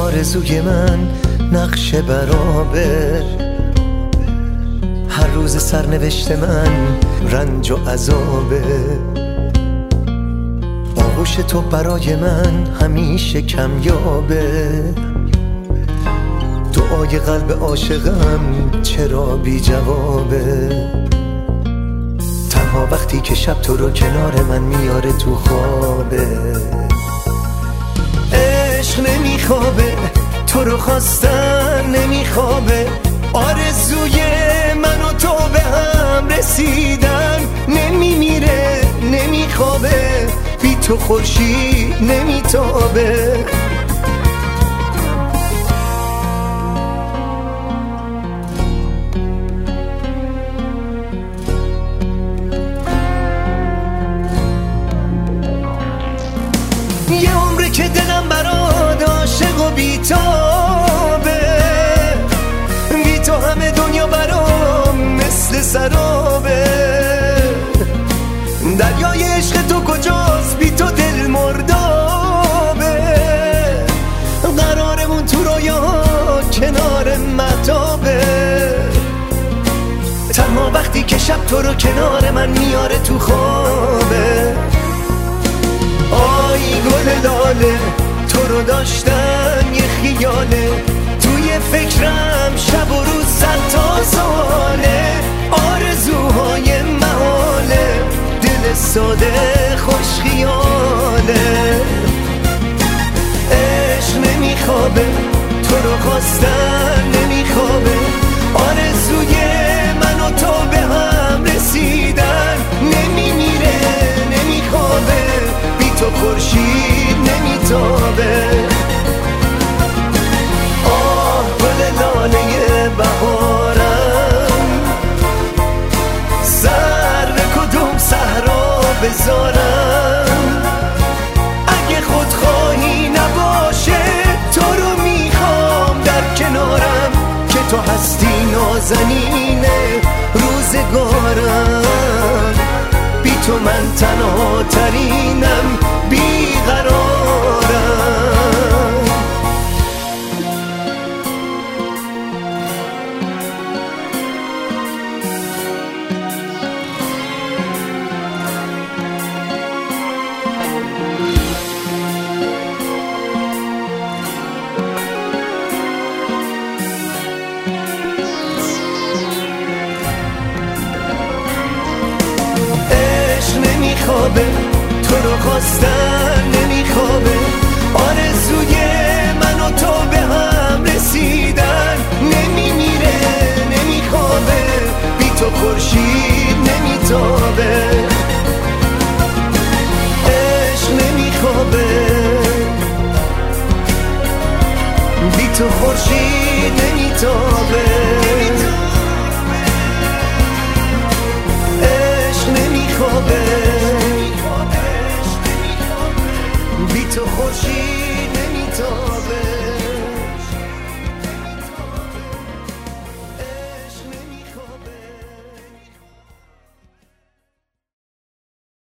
آرزوی من نقش برابر، هر روز سرنوشت من رنج و عذابه. آغوش تو برای من همیشه کمیابه، دعای قلب عاشقم چرا بی جوابه. تنها وقتی که شب تو رو کنار من میاره تو خوابه. عشق نمیخوابه، تو رو خواستن نمیخوابه، آرزوی من و تو به هم رسیدن نمیمیره نمیخوابه، بی تو خورشید نمیتابه. یه عمره که دلم برات عاشق و بیتابه، بی تو همه دنیا برام مثل سرابه. دریای عشق تو کجاست، بی تو دل مردابه. قرارمون تو رویاها کنار مهتابه، تنها وقتی که شب تو رو کنار من میاره تو خوابه. آی گل لاله تو رو داشتن یه خیاله، توی فکرم شب و روز 100 تا ساله. آرزوهای محاله، دل ساده خوش خیاله. عشق نمیخوابه، تو رو خواستن نمیخوابه، آرزوی من و تو به هم رسیدن نمیمیره نمیخوابه، بی تو خورشید نمیتابه. آه گل لاله بهارم، سر به کدوم صحرا بذارم. اگه خودخواهی نباشه تو رو میخوام در کنارم، که تو هستی نازنین روزگارم. بی تو من تنها ترینم بیقرارم. نمیخوابه، تو رو خواستن نمیخوابه، آرزوی من و تو به هم رسیدن نمیمیره نمیخوابه، بی تو خورشید نمیتابه. عشق نمیخوابه، بی تو خورشید نمیتابه. نمیخوابه، بی تو خورشید